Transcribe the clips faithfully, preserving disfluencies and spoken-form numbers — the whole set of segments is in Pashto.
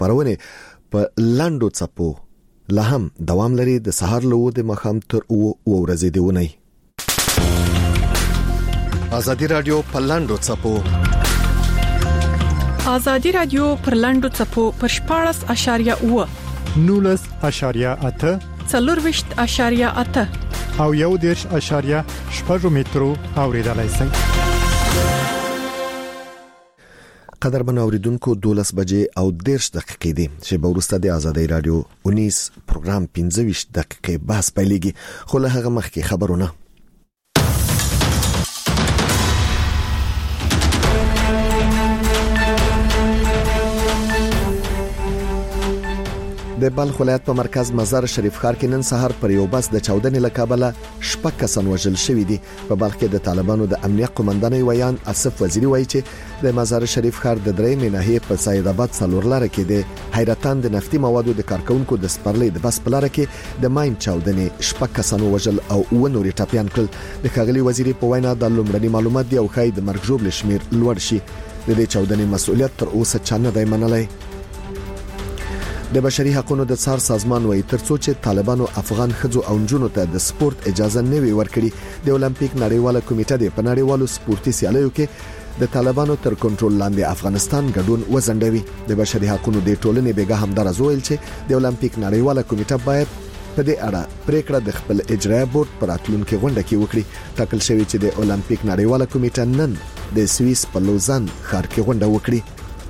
خبرونه په لاندو څپو لا هم دوام لري د سحر له د مخام تر او ورځې دیونی. ازادي رادیو په لاندو څپو ازادي رادیو پر لاندو څپو پر شپاړس اشاریه اوه نولس اشاریه اته څلورویشت اشاریه اته او یو دیرش اشاریه شپږ مترو اوریدلای شئ. قدر بنا اوریدونکو دولس بجې او دیرش دقیقې دي چې به وروسته د ازادي رادیو اونیس پروګرام پنځه ویشت دقیقې بحث پیلېږي. خو له هغه مخکې خبرونه. د بلخ ولایت په مرکز مزار شریف ښار کې نن سهار پر یو بس د چاودنې له کبله شپږ کسان وژل شوي دي. په بلخ کې د طالبانو د امنیت قومندان ویان اسف وزیری وایي چې د مزار شریف ښار د درېمې ناحیې په سید آباد څلور لاره کې د حیرتان د نفتي موادو د کارکونکو د سپرلې د بس په لاره کې د ماین چاودنې شپږ کسان وژل او و نورې ټاپیان کړل. د ښاغلي وزیری په وینا د لومړني معلومات دی او خای د مرګ ژوبل شمیر لوړ شي. د دې چاودنې مسؤلیت تر اوسه چا نه دی منلی. د بشري حقوقو د څار سازمان وایي ترڅو چې طالبانو افغان ښځو او نجونو ته د سپورت اجازه نه وي ورکړي د اولمپیک نړیواله کمیټه د پنړیوالو سپورتي سیالیو کې د طالبانو تر کنټرول لاندې افغانستان ګډون وزندوي. د بشري حقوقو د ټولنې بیګه همدارز ویل چې د اولمپیک نړیواله کمیټه باید په دې اړه پریکړه د خپل اجرایي بورډ پر راتلونکي غونډه کې وکړي. ټاکل شوی چې د اولمپیک نړیواله کمیټه نن د سویس په لوزان ښار کې غونډه وکړي.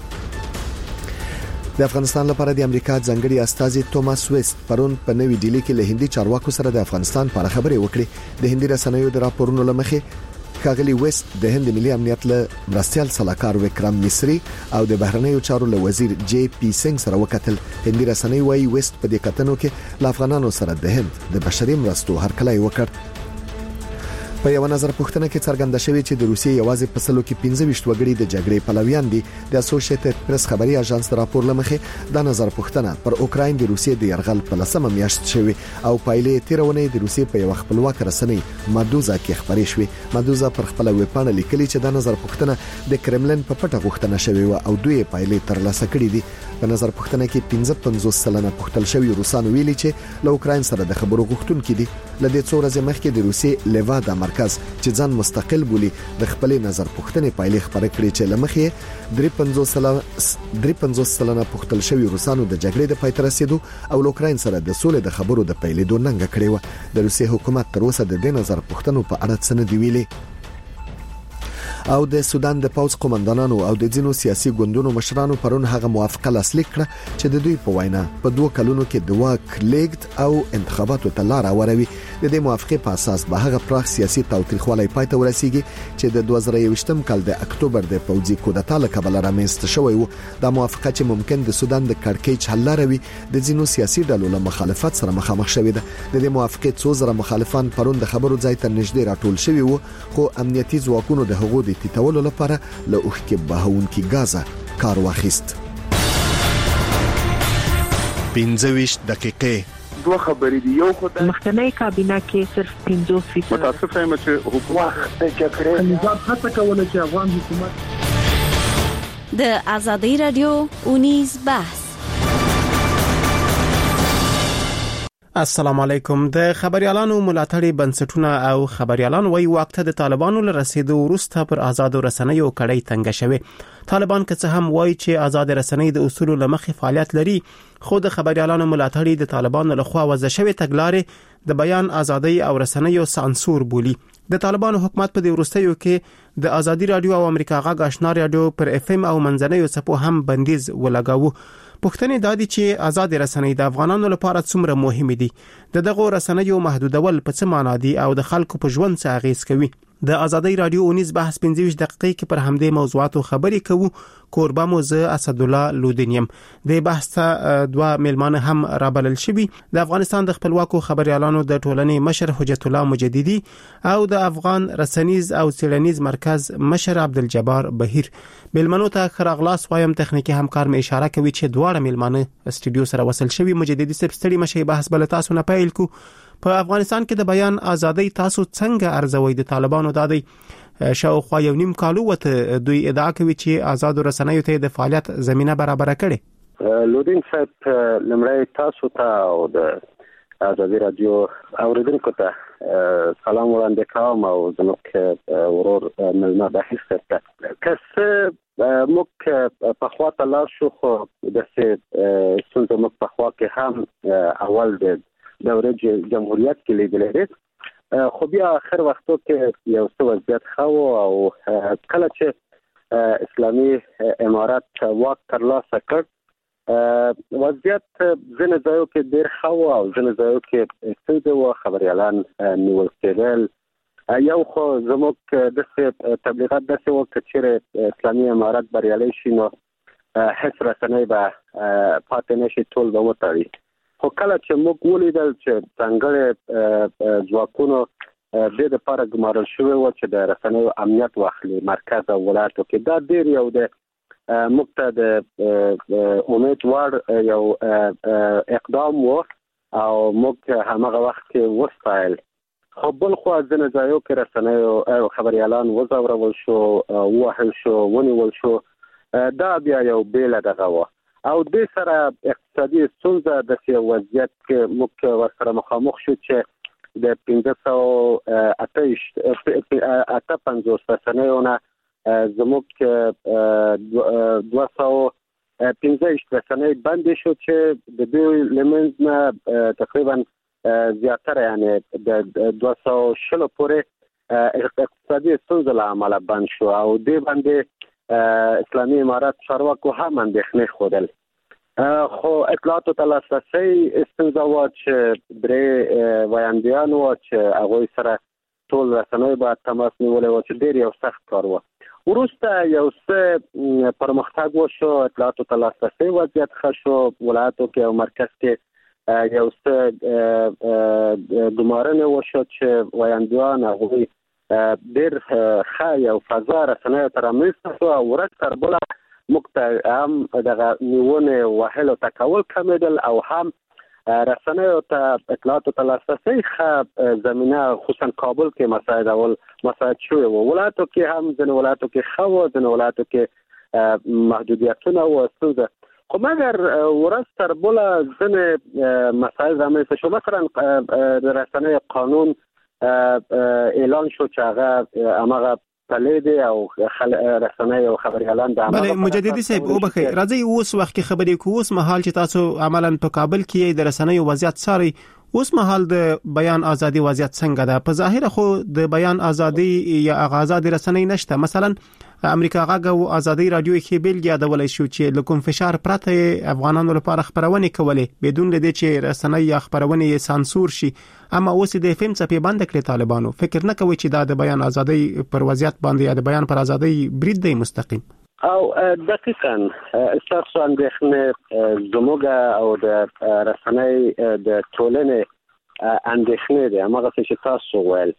د افغانستان لپاره د امریکا ځانګړي استازي توماس ویست پرون په نوې ډیلی کې له هندي چارواکو سره د افغانستان په اړه خبرې وکړې. د هندي رسنیو د راپورونو لمخې ښاغلي ویست د هند ملي امنیت له مرستيال سلاکار وکرام مصری او د بهرنیو چارو له وزیر جی پی سنگ سره وکتل. هندي رسنۍ وايي ویست په دې کتنو کې له افغانانو سره د هند د بشري مرستو هرکلی وکړ. په یو نظر پوښتنه کې څرګنده شوې چې د روسیې یوازې په سلو کې پنځه ویشت وګړي د جګړې پلویان دي. د اسوسییټډ پریس خبري اژانس راپور لمخې د نظر پوښتنه پر اوکراین د روسیې د يرغل په لسمه میاشت شوې او پایلې تیرونه د روسیې په یو خپلواک رسنۍ مدوزا کې خبرې شوې. مدوزا پر خپل ویبپاڼه لیکلي چې د نظر پوښتنه د کرملن په پټه غوښتنه شوې و او دوی پایلې ترلاسه کړې دي. په نظر پوښتنه کې پنځه پنځوس سلنه پوښتل شوی روسان ویلي چې له اوکراین سره د خبرو غوښتونکي دي. لدې څو ورځې مخکې د روسیې لیوادا مرکز چې ځان مستقل بولی د خپل نظر پوښتنې پایلې خبره کړې چې لمخې درې پنځوس سلنه پوښتل شوی روسانو د جګړې د پای ته رسیدو او اوکراین سره د سولې د خبرو د پیلېدو ننګه کړې و. د روسیې حکومت تر اوسه د دې نظر پوښتنو په اړه څه نه دی ویلي. او د سودان د پوځ قومندانانو او د ځینو سیاسي ګوندونو مشرانو پرون هغه موافقه لاسلیک کړه چې د دوی په وینا په دوه کلونو کې د واک لیږد او انتخاباتو ته لار هواروي. د دې موافقه په اساس به هغه پراخ سیاسي توتریخوالی پای ته ورسیږي چې د دوه زره یوویشتم کال د اکتوبر د پوځي کودتا له کبله رامنځته شوی و. دا موافقه چې ممکن د سودان د کړکېچ حل لروي د ځینو سیاسي ډلو له مخالفت سره مخامخ شوی ده. د دې موافقه څو زره مخالفان پرون د خبرو ځای ته نږدې راټول شوی وو خو امنیتي ځواکونو د هغو د تیتولو لپاره له اوښکې بهونکي غازه کار واخیست. پنځه ویشت دقیقې دوه خبرې دی. یو خدای مخکنی کابینه کې صرف پنځوس فیصد متاسفه یم چې حکومت د جګړې نظام هڅه کوله چې افغان حکومت د ازادي رادیو اونیز بحث. السلام علیکم. د خبريالانو ملاتړي بنسټونه او خبريالان وایي وخت د طالبانو له رسیدو وروسته پر آزاد رسنیو کړي تنګ شوه. طالبان که څه هم وایي چې آزاد رسنۍ د اصول لمخې فعالیت لري خو د خبريالانو ملاتړي د طالبانو لخوا وضع شوی تګلارې د بیان ازادي او رسنیو سانسور بولی. د طالبانو حکومت په دې وروستیو کې د ازادي رادیو او امریکا غږ آشنا رادیو پر اف ام او منځنیو څپو هم بندیز ولګاوه. پښتنې دادی چې آزاد رسنۍ د افغانانو لپاره څومره مهمه دي. د دغه رسنیو محدودول په څه معنی دي او د خلکو په ژوند څه اغیز کوي. د ازادي رادیو اونیز بحث پنځه ویشت دقیقې کې پر همدې موضوعاتو خبرې کوو. کوربه مو زه اسد الله لودینیم. د بحث ته دوه ملمانه هم رابلل شوي. د افغانستان د خپلواکو خبريالانو د ټولنې مشر حجت الله مجددي او د افغان رسنیز او څېړنیز مرکز مشر عبدالجبار بهیر. ملمنو ته خراغلاس وایم تخنیکی همکار مې اشاره کوي چې دواړه ملمانه استودیو سره وصل شوي. مجددي صاحب ستړي مشي بحث بل تاسو نه پیل کو. په افغانستان کې د بیان ازادي تاسو څنګه ارزوي؟ د طالبانو دادی شاوخوا یو نیم کالو وته دوی ادعا کوي چې آزاد رسنیو ته د فعالیت زمينه برابر کړي. لودین صاحب لمړی تاسو ته او د ازادي رادیو اوریدونکو ته سلام وړاندې کوم او زموږ ورور ملما بحث ته کس موږ په خوا ته لاړ شو خو د څه څنګه موږ په خوا کې هم اول د دوره جمهوریت کې لیدلې خو بیا اخر وختو کې یو څه وضعیت خو او کله چې اسلامي امارات واک ترلاسه کړ وضعیت ځنه ځایو کې ډېر خو او ځنه ځایو کې ستونزې و خبريالان نیول کېدل یو خو زموږ د تبلیغات داسې وکړ چې اسلامي امارات بریالي شي نو هیڅ رسنۍ به پاتې نشي ټول به وتړي خو کله چې موږ ولیدل چې څنګه ځواکونو د لپاره ګمارل شوی و چې د رسنیو امنیت واخلي مرکز او ولایتو کې دا ډېر یو د مقته د امید وړ یو اقدام و او موږ هغه وخت کې وستایل خو بل خو ځنه ځایو کې رسنیو او خبريالان وزورول شو وهل شو ونیول شو دا بیا یو بیل دغه و او د سره اقتصادي ستونزه د سی وضعیت کې موږ ورسره مخامخ شو چې د پنځه سوه اته پنځوس رسنیونه زموږ دوه سوه پنځه رسنۍ بند شو چې د دوی لمنځ نه تقریبا زیاتره یعنی د دوه سوه شل پورې اقتصادي ستونزې له امله بند شو او دې باندې اسلامي امارات چارواکو هم اندېښنې ښودل خو اطلاعاتو ته لاسرسی ستونزه وه چې درې ویاندیان وو چې هغوی سره ټول رسنۍ باید تماس نیولی وو چې ډېر یو سخت کار وو وروسته یو څه پرمختګ وشو اطلاعاتو ته لاسرسی وضعیت ښه شو ولایتو کې او مرکز کې یو څه ګمارنې وشو چې ویاندیان هغوی ډېر ښه یو فضا رسنیو ته رامنځته شو او ورځ تر بله موږ ته هم دغه نیونې وهلو ته کول کمېدل او هم رسنیو ته اطلاعاتو ته لاسرسی ښه زمینه خصوصا کابل کې مساعد اول مساعد شوی و ولایتو کې هم ځینې ولایتو کې ښه و ځینې ولایتو کې محدودیتونه و ستونزه خو مګر ورځ تر بله ځینې مسایل رامنځته شو مثلا د رسنیو قانون اعلان شو چې هغه هماغه پلي او رسنۍ او خبريالان د بله مجددي صاحب وبخي راځي اوس وخت کې خبرې کوو اوس مهال چې تاسو عملاً په کابل کې د رسنیو وضعیت ساري اوس مهال د بیان ازادي وضعیت څنګه ده په ظاهر خو د بیان ازادي یا آزادي رسنۍ نشته مثلا امریکا غاګه او ازادي رادیو کې بیلګه یادولای شو چې لکم فشار پرته افغانانو لپاره خبرونه کولې بدون لدې چې رسنۍ یا خبرونه سانسور شي اما اوس د فهم څخه بند کړي طالبانو فکر نه کوي چې دا د بیان ازادي پر وضعیت باندې یا د بیان پر ازادي برید دی مستقیم او دقیقاً استاسو اندېښنې زموږ او د رسنۍ د ټولنې اندېښنې دي هغه څه تاسو ویل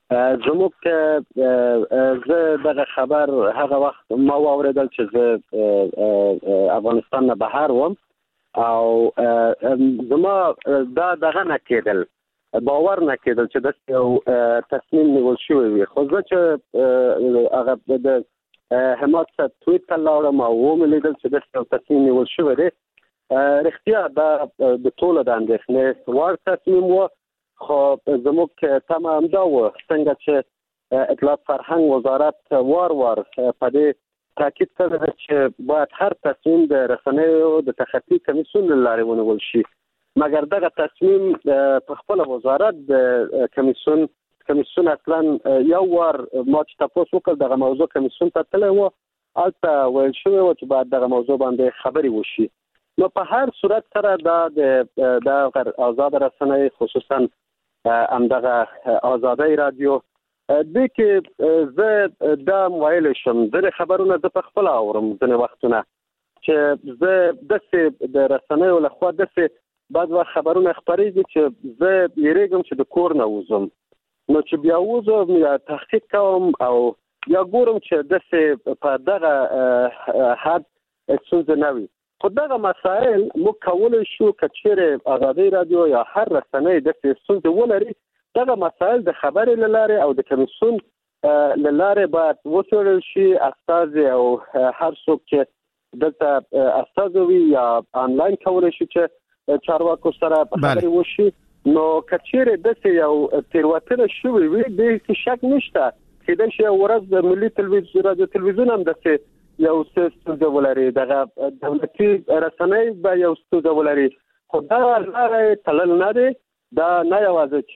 زموږ زه دغه خبر هغه وخت ما واوریدل چې زه افغانستان نه بهر وم او زما دا دغه نه کېدل باور نه کېدل چې د یو تصمیم نیول شوی وي خو زه چې هغه د همات تویټ ته لاړم او ومې لیدل چې د یو تصمیم نیول شوی دی رښتیا دا د ټولو د اندېښنې وړ تصمیم و خو زموږ تمه همدا و څنګه چې اطلاعات فرهنګ وزارت وار وار په دې تاکید کړی چې باید هر تصمیم د رسنیو د تخطي کمیسیون له لارې ونیول شي مګر دغه تصمیم په خپل وزارت د کمیسیون کمیسیون اصلا یو وار ما چې تاسو وکړ دغه موضوع کمیسیون ته تللی و البته ویل شوی و چې باید دغه موضوع باندې خبرې وشي نو په هر صورت سره دا د آزاد رسنۍ خصوصا همدغه آزادی رادیو د کې زه دا ویل شم د خبرونه د په خپل اورم د وختونه چې زه د د رسنیو له خوا د بعد وخت خبرونه خبرېږي چې زه یریږم چې د کور نه وځم نو چې بیا وځم یا تحقیق کوم او یا ګورم چې د په دغه حد څه نه وي خو دغه مسائل موږ کولای شو کچېره آزادی رادیو یا هر رسنۍ د څه ولري دغه مسائل د خبرې لاره او د کمیسیون لاره باید وڅېړل شي استاد او هر څوک چې دلته استازوي یا آنلاین کولای شي چې چارواکو سره خبرې وشي. نو کچېره د یو تیروتنه شوې وي د هیڅ شک نشته چې د شی ورځ د ملي تلویزیون رادیو تلویزیون هم د یو ستو ولري دغه دولتي رسنۍ به یو ستو ولري خو دا لاره تلل نه دی. دا نه یوازې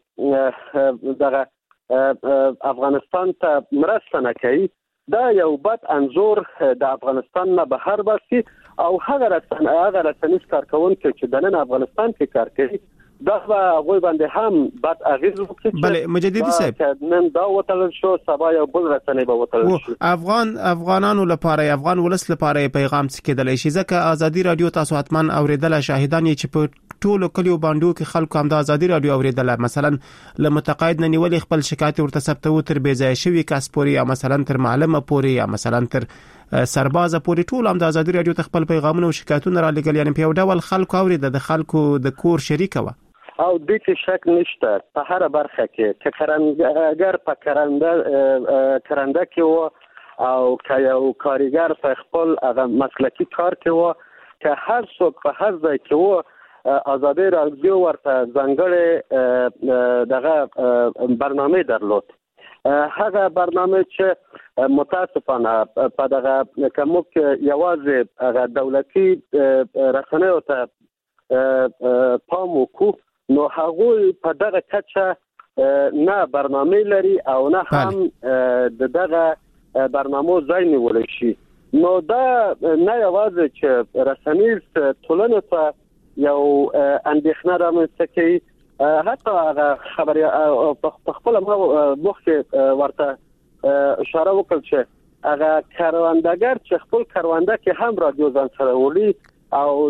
چې دغه افغانستان ته مرسته نه کوي، دا یو بد انظور د افغانستان نه بهر باسي او هغه رسنۍ هغه رسنۍ کارکونکي چې د نن افغانستان کې کار کوي دا غوي باندې هم بد اغیز وکړي. بله مجددي صاحب نن دا وتل شو سبا یو بل رسنۍ به وتل شي. افغان افغانانو لپاره افغان ولس لپاره پیغام څه کېدلی شي؟ ځکه ازادي رادیو تاسو حتمان اوریدل شاهدان یې چې په ټولو کلیو باندې کې خلکو هم د ازادي رادیو اوریدل، مثلا ل متقاعد نه نیولې خپل شکایت ورته ثبتو تر بیځای شوی کس پورې یا مثلا تر معلمه پورې یا مثلا تر سربازه پورې ټول هم د ازادي رادیو ته خپل پیغامونه او شکایتونه را لګل، یعنی په یو ډول خلکو اورید د خلکو د کور شریک و او د کې شک نشته په هر برخه کې چې کرندګر په کرنده کرنده کې و او که یو کارګر په خپل هغه مسلکی کار کې و که هر څوک په هر ځای کې و ازادي رادیو ورته ځانګړې دغه برنامه درلود. هغه برنامه چې متاسفانه په دغه کوم یوازې هغه دولتي رسنیو ته پام وکړو نو هغه په دغه کچه نه برنامه لري او نه هم د دغه برنامه ځای نیول شي. نو دا نه یوازې چې رسنیز ټولنه ته یو اندېښنه رامنځته کوي، حتی هغه خبري په خپل مخکې ورته اشاره وکړل چې هغه کاروندګر چې خپل کارونده کې هم رادیو ځان سره ولي او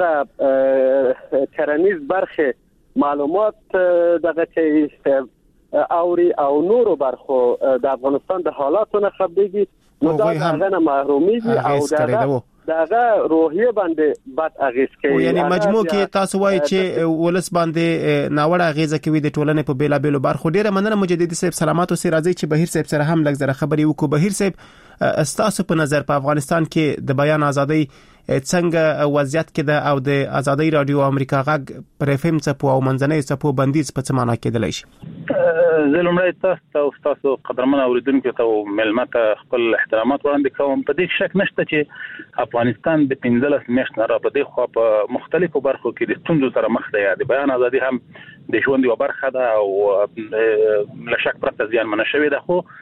دغه کرنیز برخه معلومات دغه چې اوري او نورو برخو د افغانستان د حالاتو نه خبريږي نو دا هغه نه محروميږي او دغه دغه روحیه باندې بد اغیز کوي. یعنی مجموع کې تاسو وایي چې ولس باندې ناوړه اغیزه کوي د ټولنې په بیلا بیلو برخو. ډیره مننه مجددي صاحب، سلامات اوسئ. راځي چې بهیر صاحب سره هم لږ زره خبرې وکړو. بهیر صاحب استاسو په نظر په افغانستان کې د بیان ازادي څنګه وضعیت کې ده او د ازادي رادیو امریکا غږ پر اف ام څپو او منځنۍ څپو بندیز په څه معنا کېدلی شي؟ زلمړی تاسو او تاسو قدرمن اوریدونکو ته ملمت خپل احترامات وړاندې کوم. په دې شک نشته چې افغانستان د پنځلس میاشتو را په دې خو په مختلفو برخو کې د ستونزو سره مخ دی. د بیان ازادي هم د ژوند یو برخه ده او له شک پرته زیانمنه شوې ده، خو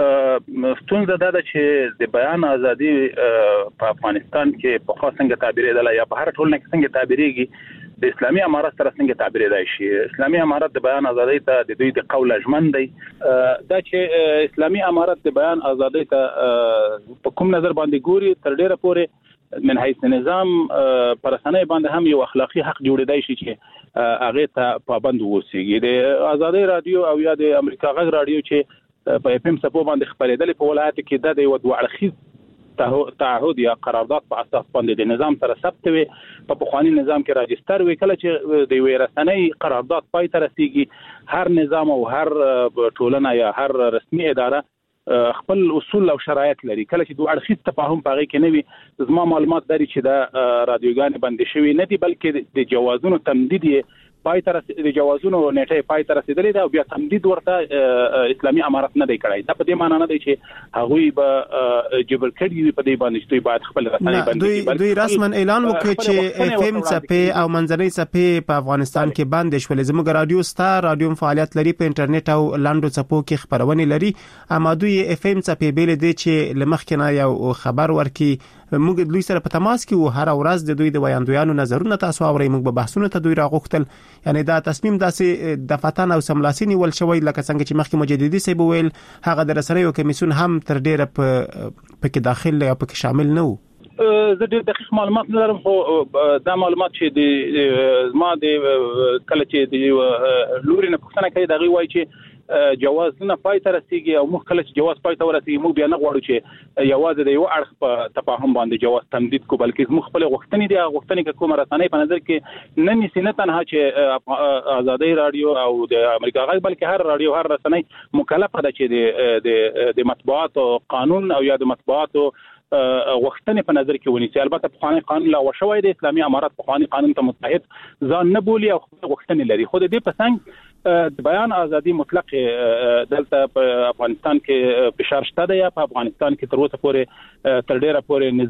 ستونزه دا ده چې د بیان ازادي په افغانستان کې په خاص څنګه تعبیرېدل یا په هر ټولنه کې څنګه تعبیرېږي د اسلامي امارت سره څنګه تعبیرېدای شي. اسلامي امارت د بیان ازادي ته د دوی د قول ژمن دی. دا چې اسلامي امارت د بیان ازادي ته په کوم نظر باندې ګوري تر ډیره پورې من حیث نظام پر رسنۍ باندې هم یو اخلاقی حق جوړېدای شي چې هغه ته پابند ووسیږي. د ازادي رادیو او یا د امریکا غږ رادیو چې په اف ام سپو باندې خبرېدل په ولایت کې د یو دوه اړخیز تعهد یا قرارداد په اساس باندې د نظام سره ثبت وي، په بخوانی نظام کې راجستر وي. کله چې د وی رسنۍ قرارداد پای ته رسیږي هر نظام او هر ټولنه یا هر رسمي اداره خپل اصول او شرایط لري. کله چې دوه اړخیز تفاهم پاغي کې نه وي زما معلومات لري چې دا رادیوګان بند شوي نه دي بلکې د جوازونو تمدید پای تر د جوازونو نیټه پای تر رسیدلې ده او بیا تمدید ورته اسلامي امارت نه دی کړی. دا په دې معنی نه دی چې هغوی به جبر کړي په دې باندې چې دوی باید خپل رسنۍ باندې دوی دوی رسمن اعلان وکړي چې اف ام څپې او منځنۍ څپې په افغانستان کې بند شول. زموږ رادیو ستار رادیو فعالیت لري په انټرنیټ او لاندو څپو کې خبرونه لري، اما دوی اف ام څپې بیل دي چې لمخکې نه یو خبر ورکي. موږ دوی سره په تماس کې وو، هر ورځ د دوی د ویاندویانو نظرونه تاسو اورئ. موږ به بحثونه ته دوی راغوښتل، یعنی دا تصمیم داسې د فتن او سملاسي نیول شوی لکه څنګه چې مخکې مجددي صاحب ویل هغه د رسنیو کمیسیون هم تر ډیره په پکې داخل یا پکې شامل نه وو. زه ډېر دقیق معلومات نه لرم، خو دا معلومات چې د ما د کله چې د لوري نه پوښتنه کوي دغه وایي چې جواز نه پای ته رسیږي او موږ کله چې جواز پای ته ورسیږي موږ بیا نه غواړو چې یوازې د یو اړخ په تفاهم باندې جواز تمدید کو، بلکې موږ خپل غوښتنې دي غوښتنې کې کومه رسنۍ په نظر کې نه نیسي، نه تنها چې ازادي رادیو او د امریکا غږ بلکې هر رادیو هر رسنۍ مکلفه ده چې د د مطبوعاتو قانون او یا د مطبوعاتو وختنه په نظر کې ونیسي. البته په قانون قانون لا وشوي د اسلامي امارات په قانون قانون ته متحد ځان نه بولي او وختنه لري. خو د دې په څنګ د بیان ازادي مطلق دلته په افغانستان کې فشار شته دی. په افغانستان کې تر اوسه پورې تر ډیره پورې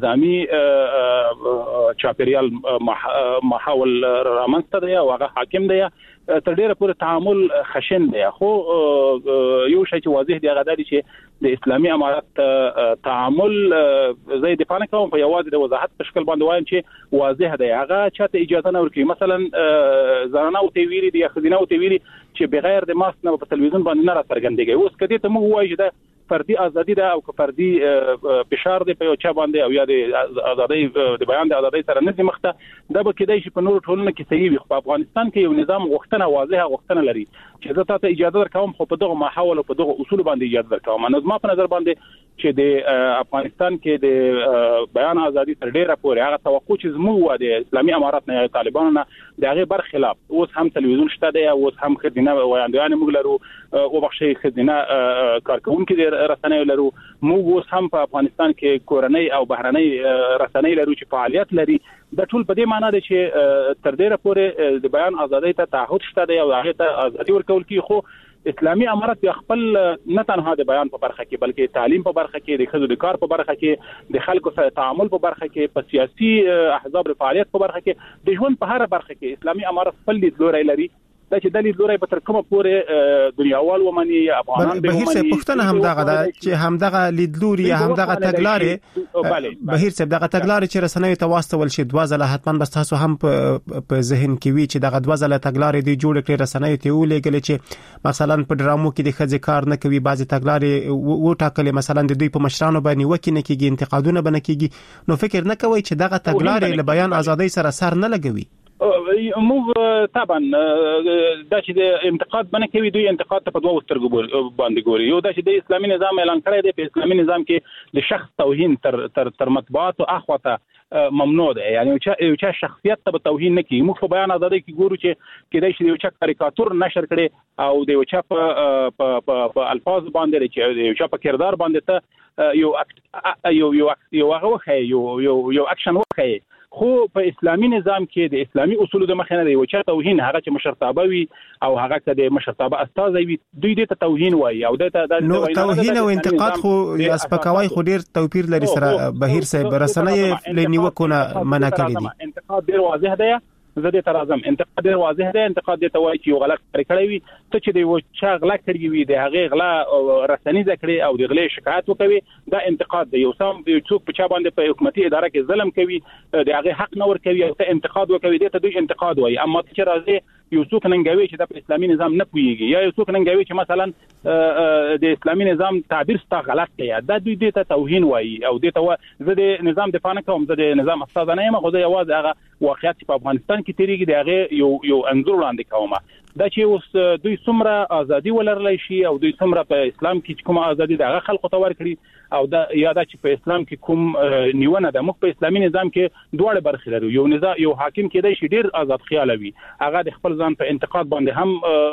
نظامی چاپیریال محاول رامنځته دی او هغه حاکم دی. تر ډیره پورې تعامل خشن دی. خو یو شی چې واضح دی هغه دی چې د اسلامي امارات تعامل زي د پانه کوم په یوازې د وضاحت په شکل باندې وایم چې واضح دی. هغه چاته اجازه نه ورکوي. مثلا زنانه او تیویری دی خزینه او تیویری چې بغیر د ماسک نه په تلویزیون باندې نه را څرګندېږي. اوس کدي ته موږ وایو چې فردي ازادي ده او فردي فشار دی په یو چا باندې او یا د ازادي د بیان د ازادي سره نه دي مخته دا به کېدای شي په نور ټولنه کې صحیح وي. په افغانستان کې یو نظام غوښتنه واضحه غوښتنه لري چې زه تاسو اجازه درکوم خو په دغه ماحول او په دغه اصول باندې اجازه درکوم. نو زما په نظر باندې چې د افغانستان کې د بیان ازادي تر ډیره پورې هغه توقع چې زموږ و د اسلامي امارات نه طالبانو نه د هغه برخلاف اوس هم تلویزیون شته دی اوس هم خدینه وایاندویان موږ لرو او بخشي خدینه کارکونکو د رسنۍ لرو. موږ اوس هم په افغانستان کې کورنۍ او بهرنۍ رسنۍ لرو چې فعالیت لري. د ټول په دې معنی دی چې تر ډیره پورې د بیان ازادۍ ته تعهد شته دی او هغه ته ازادي ورکول کی. خو اسلامي امارات خپل نه تنها د بیان په برخه کې بلکې تعلیم په برخه کې د خزو د کار په برخه کې د خلکو سره تعامل په برخه کې په سیاسي احزاب فعالیت په برخه کې د ژوند په هر برخه کې اسلامي امارات خپل لیدلوري لري. دا چې د لیدلوري په تر کومه پورې دنیاوال ومني افغانان به بهیر څه پښتنه هم دغه دا چې هم دغه لیدلوري هم دغه تګلارې بهیر څه دغه تګلارې چې رسنۍ ته واستول شي دوه ځله حتمان بس تاسو هم په ذهن کې وی چې دغه دوه ځله تګلارې دی جوړ کړي رسنۍ ته ولېګل چې مثلا په ډرامو کې د خځې کار نه کوي بعضي تګلارې و ټاکلې مثلا د دوی په مشرانو باندې وکینه کېږي انتقادونه بنه کېږي. نو فکر نه کوي چې دغه تګلارې له بیان ازادۍ سره سر نه لګوي. موږ طبعا دا چې د انتقاد باندې کوي دوی انتقاد ته په دوه سترګو باندې ګوري. یو دا چې د اسلامي نظام اعلان کړی دی په اسلامي نظام کې د شخص توهین تر تر تر مطبوعات او اخوته ممنوع ده. یعنی یو چا شخصیت ته توهین نه کوي. موږ په بیان ازادۍ کې ګورو چې کله چې یو چا کاریکاتور نشر کړي او د یو چا په په الفاظ باندې چې یو چا په کردار باندې ته یو یو یو یو هغه یو یو یو اکشن وکړي. خو په اسلامي نظام کې د اسلامي اصولو د مخه نه دی چې توهین هغه چې مشرتابه وي او هغه چې د مشرتابه استاد وي دوی د توهین وایي او د نو توهین او انتقاد خو اسپکوي خو ډیر توپیر لري سره بهیر صاحب رسنۍ لنیوکونه منع کړی دي. انتقاد ډیر واضح دی. زه دې ترازم انتقاد ډیر واضح دی. انتقاد دې ته وایي چې یو غلط کړی وي ته چې دی و چا غلا کړی وي د هغه غلا رسنۍ ذکرې او د غلې شکایت وکوي دا انتقاد دی. یو سم څوک په چا باندې په حکومتي اداره کې ظلم کوي د هغه حق نه ور کوي او ته انتقاد وکوي دې ته دوی انتقاد وایي. اما چې راځي یو څوک ننګوي چې د اسلامي نظام نه پويږي یا یو څوک ننګوي چې مثلا د اسلامي نظام تعبیر ستا غلط دی دا دوی دې ته توهین وایي او دې ته زه د نظام د پانه کوم زه د نظام استاد نه یم. خو زه یوازې هغه واقعیت په افغانستان کې تیریږي د هغه یو یو انځور وړاندې کوم. دا چې اوس دوی څومره ازادي ولرلی شي او دوی څومره په اسلام کې کوم ازادي د هغه خلکو ته ورکړي او دا یا دا چې په اسلام کې کوم نیونه ده. موږ په اسلامي نظام کې دواړه برخې لرو. یو نظام یو حاکم کېدای شي ډیر آزاد خیال وي هغه د خپل ځان په انتقاد باندې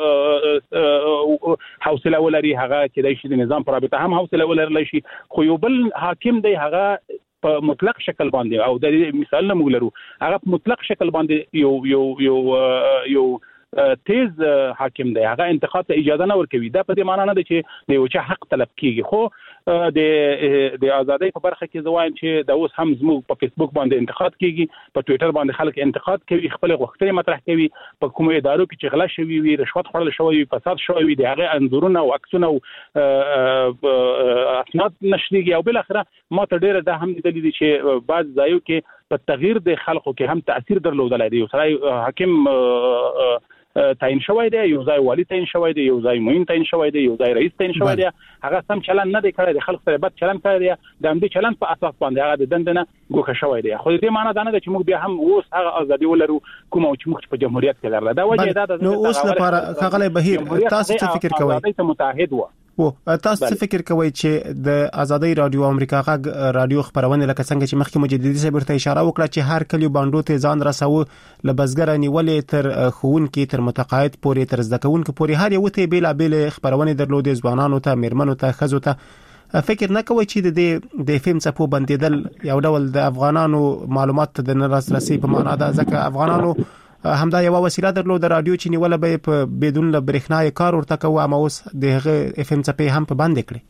هم حوصله ولري هغه کېدای شي د نظام پر رابطه هم حوصله ولرلی شي. خو یو بل حاکم دی هغه په مطلق شکل باندې او د مثال نه موږ لرو هغه په مطلق شکل باندې یو یو یو یو تیز حاکم دی هغه انتقاد ته اجازه نه ورکوي. دا په دې معنی نه ده چې د یو چا حق طلب کیږي. خو د د ازادۍ په برخه کې زوایم چې د اوس هم زموږ په فیسبوک باندې انتقاد کیږي په ټوئیټر باندې خلک انتقاد کوي خپل غوښتنې مطرح کوي په کوم ادارو کې چې غلا شوی وي رشوت خوړل شوی وي فساد شوی وي د هغه انځورونه او عکسونه او اسناد نشریږي او بل اخره ما ته ډیره دا هم دلیل چې بعض ځایو کې په تغییر د خلکو کې هم تاثیر درلودل دی. یو سړی حاکم تعین شوی دی یو ځای والی تعین شوی دی یو ځای معین تعین شوی دی یو ځای رئیس تعین شوی دی هغه سم چلن نه دی کړی د خلک سره بد چلن کړی دی د همدې چلن په اساس باندې هغه د دندنه ګوښه شوی دی. خو دې معنی دا نه ده چې موږ بیا هم اوس هغه ازادي ولرو کوم چې موږ په جمهوریت کې لرله. دا وجه دا ده نو اوس لپاره خغلی بهیر تاسو څه فکر کوئ؟ ازادي ته متحد و و تاسو څه فکر کوئ چې د ازادي رادیو امریکا غږ رادیو خبرونه لکه څنګه چې مخکې مجددي صاحب ته اشاره وکړه چې هر کلی باندې ته ځان رسو لبزګر نیولې تر خون کې تر متقاعد پورې تر زده کوونکو پورې هر یو ته بیل بیل خبرونه درلودې ځوانانو ته میرمنو ته خزو ته فکر نه کوي چې د د فهم څخه بندیدل یو ډول د افغانانو معلومات د لاسرسي په معنا ده، ځکه افغانانو همدا یو وسیله درلود د رادیو چې نیول به په بدون برېښنا کار ورته کوي، اما اوس دغه اف ام څخه هم په باندې کړی.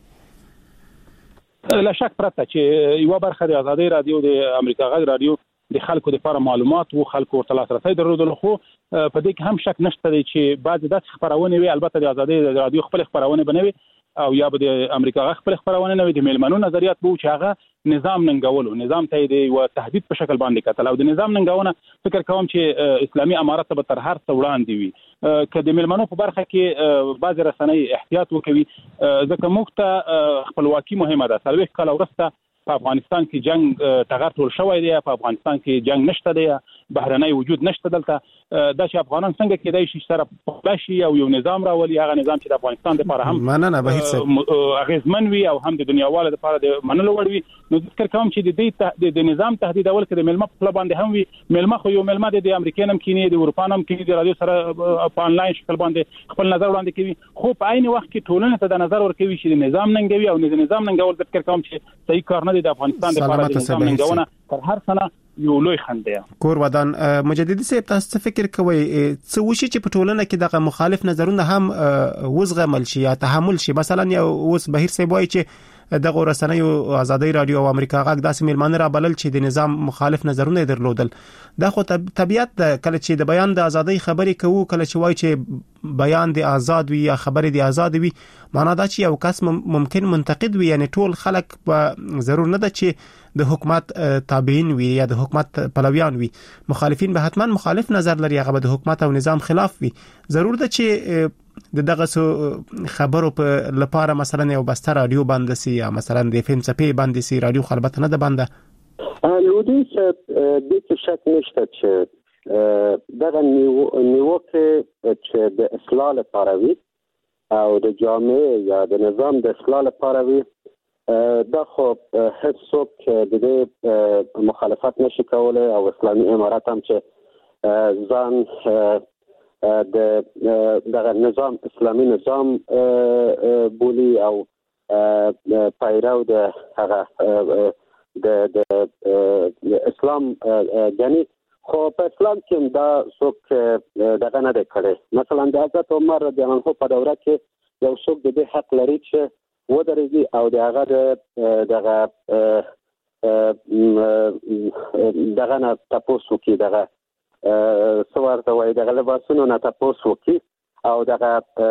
لا شک پرته چې یو برخه د آزادۍ رادیو د امریکا غږ رادیو د خلکو لپاره معلومات او خلکو ورته لاسرسي درلودل، خو په دې کې هم شک نشته چې بعض د خبرونه وي، البته د آزادۍ رادیو خپل خبرونه بنوي او یا به د امریکا غږ خپل خبرونه نه وي، د میلمنو نظریات به چې هغه نظام ننګولو، نظام ته د یو تهدید په شکل باندې کتل، او د نظام ننګونه فکر کوم چې اسلامي امارات به تر هر څه وړاندې وي. که د میلمنو په برخه کې بعض رسنۍ احتیاط وکوي، ځکه موږ ته خپلواکي مهمه ده. څلوېښت کاله وروسته په افغانستان کې جنگ ټغر ټول شوی دی، په افغانستان کې جنگ نشته دی، بهرنۍ وجود نشته دلته. دا چې افغانان څنګه کېدای شي سره پخلاشي او یو نظام راولي، هغه نظام چې د افغانستان لپاره هم مننه بهیر صاحب اغیزمن وي او هم د دنیاوالو لپاره د منلو وړ وي. نو ذکر کوم چې د دې د نظام تهدید اول کې د ملما په باندې هم وي، ملما خو یو ملما د امریکا نم کینی، د اروپا نم کینی، د رادیو سره په انلاین شکل باندې خپل نظر وړاندې کوي، خو په عین وخت کې ټولنه ته د نظر ورکوي چې د نظام ننګوي او د نظام ننګول ذکر کوم چې صحیح کار نه دی. د افغانستان لپاره د نظام ننګونه تر هر څه یو لوی خنده. کور ودان مجددي صاحب، تاسو فکر کوئ څه وشي چې په ټولنه کې دغه مخالف نظرونه هم وزغمل شي یا تحمل شي؟ مثلا یو اوس بهیر صاحب وایي چې دغه رسنیو آزادۍ رادیو او امریکا غږ داسې میلمانه را بلل چې د نظام مخالف نظرونه درلودل. دا خو طبيعت د کله چې د بیان د ازادۍ خبرې کوو، کله چې وایي چې بیان د آزاد وي یا خبرې د آزاد وي، معنا دا چې یو کس ممکن منتقد وي، یعنی ټول خلک به ضرور نه ده چې د حکومت تابعین وي یا د حکومت پلویان وي. مخالفین به حتما مخالف نظر لري، هغه به د حکومت او نظام خلاف وي. ضرور ده چې د دغه خبرو په لپاره مثلا یو بسته رادیو باندې سي یا مثلا د فهم څپې باندې سي، رادیو خلبت نه ده باندې. لودي چې د څه شک نشته چې دغه نیوکه چې د اصلاح لپاره وي او د جامعه یا د نظام د اصلاح لپاره وي، دا خو هیڅ څوک د دې مخالفت نشي کولای. او اسلامي امارات هم چې ځان د دغه نظام اسلامي نظام بولی او پیرو د هغه د اسلام غني، خو په اسلام کې دا څوک دغه نه دی کړی. مثلا د حضرت عمر رضی الله عنه په دوره کې یو څوک د دې حق لري چې ودرېږي او د هغه دغه دغه نه تاسو کې دغه سوار ته وایي دغه لباسونو نه تاسو کې او دغه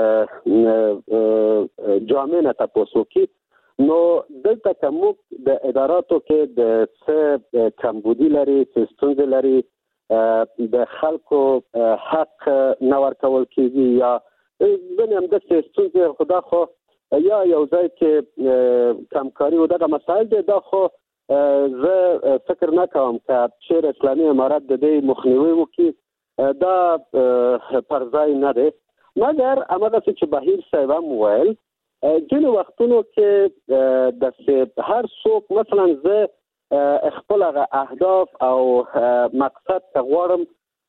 جامې نه تاسو کې. نو دلته کوم د اداراتو کې د څه کمبودي لري، څه ستونزې لري، د خلکو حق نه ورکول کېږي یا بنې هم د ستونزې خدا خو یا یو ځای کې کمکاري او دغه مسائل دي. دا خو زه فکر نه کوم چې اسلامي امارات د دې مخنیوي وکړي، دا پر ځای نه دی. مګر هغه چې بهیر صاحب هم وویل، ځینې وختونو کې د هر څوک مثلا زه خپل اهداف او مقصد ته غواړم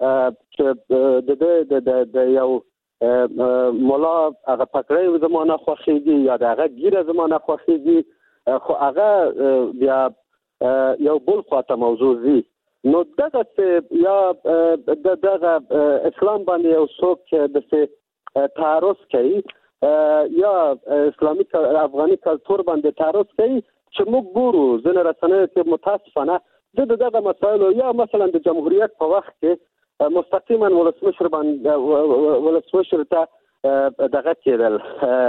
چې د یو مولا هغه پکړې زمانه خوښيږي یا د هغه ګیره زمانه خوښيږي، خو هغه بیا یو بل خواته موضوع زی. نو دغه یا دغه اسلام باندې یو څوک د تعرض کوي یا اسلامي افغاني کلتور باندې تعرض کوي چې موږ ګورو ځنه رسنیو کې متاسفانه د دغه مسایلو یا مثلا د جمهوریت په وخت کې مستقیما ولسمشر باندې ولسمشر ته دغه کېدل،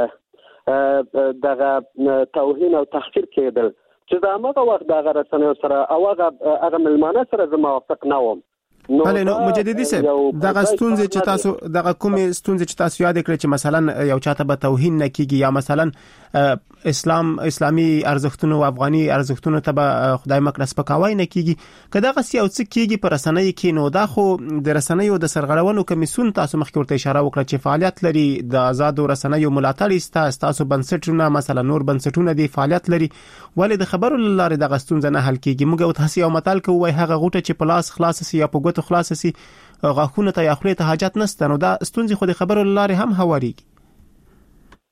دغه توهین او تحقیر کېدل، چې دا هغه وخت دغه رسنیو سره او هغه هغه ملمانه سره زما موافق نه وم. بله نو مجددي صاحب، دغه ستونزې چې تاسو دغه کومې ستونزې چې تاسو یاد کړئ چې مثلا یو چاته به توهین نه کیږي یا مثلا اسلام اسلامي ارزښتونو او افغاني ارزښتونو ته به خدای مکړه سپکاوی نه کیږي، که دغه سی او څه کیږي پر رسنۍ کې، نو دا خو د رسنیو د سرغړونو کمیسیون تاسو مخکې ورته اشاره وکړه چې فعالیت لري، د آزادو رسنیو ملاتړ تاسو بنسټونه مثلا نور بنسټونه دي فعالیت لري، ولې د خبرو لاره دغه ستونزه نه حل کیږي؟ موږ او تاسو یو متل کوي هغه غوټه چې پلاس خلاص سي یا په خلاص سي غاښونه ته یا خولې ته حاجت نشته. نو دا ستونزې خو د خبرو لاره هم هواريږي.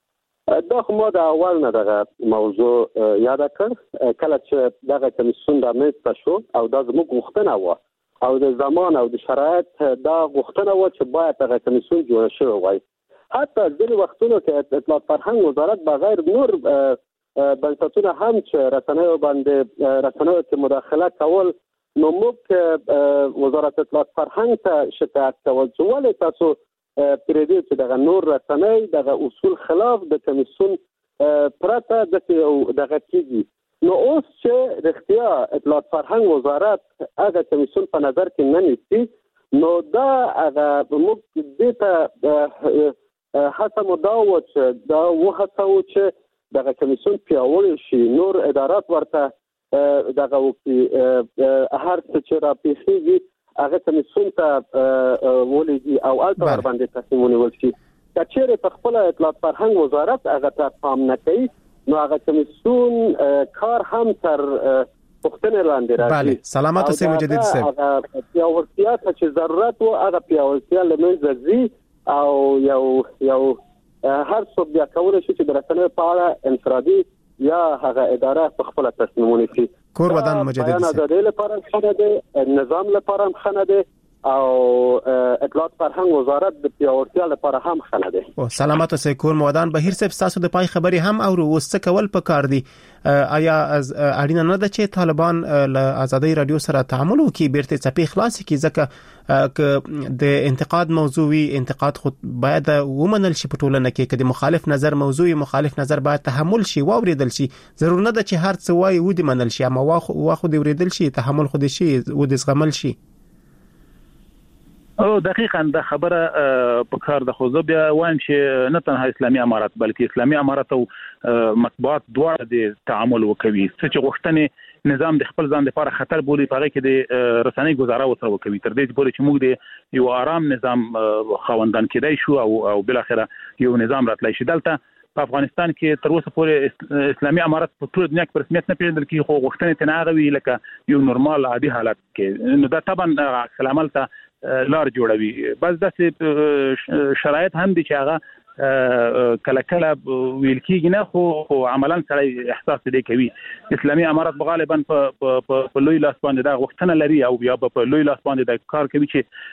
دا خو ما د اول نه دغه موضوع یاد کړ کله چې دغه کمیسیون د مېز شو او دا زموږ غوښتنه و او د زمان او د شرایط دا غوښتنه و چې باید دغه کمیسیون جوړ شي وای حتی ځینې وختونو کې اطلاعات فرهنګ وزارت بغیر نور بنسټونه هم چې رسنیو باندې رسنیو کې مداخله کول نو موږ وزارت اطلاعات فرهنګ ته شکایت کول چې ولې تاسو پرېدي چې دغه نور رسنۍ دغه اصول خلاف د کمیسیون پرته دغه کیږي نو اوس چې رښتیا اطلاعات فرهنګ وزارت هغه کمیسیون په نظر کې نه نیسي نو دا هغه موږ دې ته هڅه مو دا و چې دا وهڅو چې دغه کمیسیون پیاوړی شي نور ادارات ورته دغه وکړي هر څه چې راپېښېږي هغه کمیسیون ته ولېږي او هلته ورباندې تصمیم ونیول شي که چېرې په خپله اطلاعات فرهنګ وزارت هغه ته پام نه کوي نو هغه کمیسیون کار هم تر پوښتنې لاندې راځي. بله سلامت اوسئ مجدد صاحب. هغه پیاوړتیا ته چې ضرورت و هغه پیاوړتیا له منځه ځي او یو یو هر څوک بیا کولی شي چې د رسنیو په اړه انفرادي یا هغه اداره په خپله تصمیم ونیسي. کور ودان مجدد بیان ازادۍ لپاره ښه نه دی نظام لپاره هم ښه نه دی او اطلاعات فرهنګ وزارت د پیاوړتیا لپاره هم ښه نه دی. سلامت اوسئ کور مودان بهیر صاحب تاسو د پای خبرې هم او اوس څه کول پکار دي آیا اړینه نه ده چې طالبان له ازادۍ رادیو سره تعامل وکړي بیرته څپې خلاص کړي ځکه د انتقاد موضوعي انتقاد خود باید ومنل شي په ټولنه کې کله مخالف نظر موضوعي مخالف نظر باید تحمل شي واوریدل شي ضرور نه ده چې هر څه وایي ودی منل شي اما واخو دی وریدل شي تحمل خود شي ودی زغمل شي. او دقیقاً د خبره په کار د خو بیا وایم چې نه تنها اسلامي امارات بلکې اسلامي امارات او مطبوعات دواړه د تعامل وکوي چې غوښتنې نظام د خپل ځان لپاره خطر بولي په هغه کې د رسنۍ گزاره وسره وکوي تر دې پورې چې موږ د یو آرام نظام خاوندان کېدای شو او او بل اخره یو نظام راتلای شي. دلته په افغانستان کې تر اوسه پورې اسلامي امارات په ټول دنیا کې په رسمیت نه پیژندل کېږي خو غوښتنې ترې هغه وي لکه یو نورمال عادي حالت کې نو دا طبعا عکس العمل ته لار جوړوي. بس داسې شرایط هم دي چې هغه کله کله ویل کېږي نه خو خو عملاً سړی احساس دې کوي. اسلامي امارات غالبا په په لوی لاس باندې دا غوښتنه لري او بیا په لوی لاس باندې دا کار کوي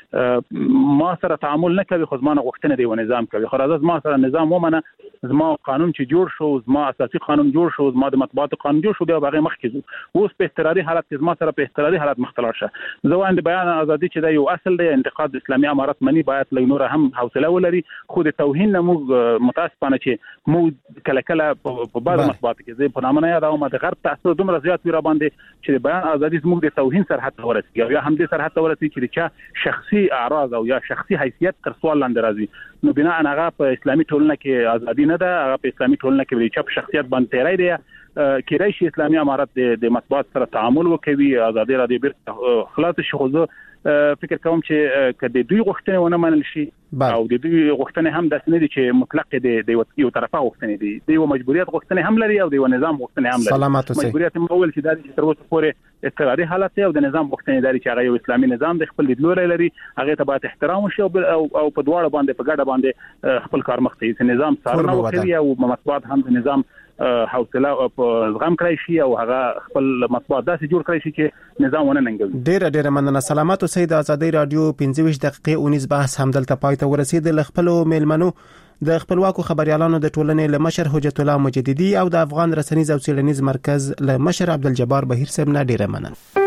چې ما سره تعامل نه کوي خو زما غوښتنه دی و نظام کوي خو راځه ما سره نظام ومنه زما قانون چې جوړ شو زما اساسي قانون جوړ شو زما د مطبوعاتو قانون جوړ شو بیا هغه مخکې ځو اوس په اضطراري حالت کې زما سره په اضطراري حالت مختلف شه. زه وایم د بیان ازادي چې دا یو اصل دی انتقاد اسلامي امارات منی باید له نور هم حوصله ولري خو د توهین نه موږ متاسفانه چې موږ کله کله په بعض مطبوعات کې زه په نامه نه یادوم د غرب تاثیر دومره زیات وي را باندې چې د بیان ازادي زموږ د توهین سرحد ته ورسېږي یا هم د سرحد ته ورسېږي چې چا شخصي اعراض او یا شخصي حیثیت تر سوال لاندې راځي. نو بنا هغه په اسلامي ټولنه کې ازادي نه ده هغه په اسلامي ټولنه کې د چا شخصیت باندې تیری دی کېدای شي اسلامي امارات د مطبوعات سره تعامل وکوي ازادي رادیو بیرته خلاص شي خو زه فکر کوم چې کله دوی غوښتنه ونه منل شي او د دوی غوښتنه هم داسې نه دي چې مطلق د یو طرفه غوښتنه دي د یو مجبوریت غوښتنه هم لري او د یو نظام غوښتنه هم لري. مجبوریت مول چې د تر اوسه پورې اضطراري حالت او د نظام غوښتنه لري چې هغه یو اسلامي نظام د خپل لیدلوري لري هغه ته باید احترام وشي او په دواړه باندې په ګډه باندې خپل کار مخ ته یې نظام څارنه وکړي او مطبوعات هم د نظام حوصله او زغم کړی شي او هغه خپل مطبوعات داسې جوړ کړی شي چې نظام ونه ننګوي. ډېر ډېر مننه. سلامت اوسئ. د ازادۍ رادیو پنځه ویشت دقیقې اونیز بحث هم دلته پای ته ورسېد. له خپلو میلمنو د خپلواکو خبريالانو د ټولنې له مشر حجت الله مجددي او د افغان رسنیز او څېړنیز مرکز له مشر عبدالجبار بهیر صاحب نه ډېر مننه.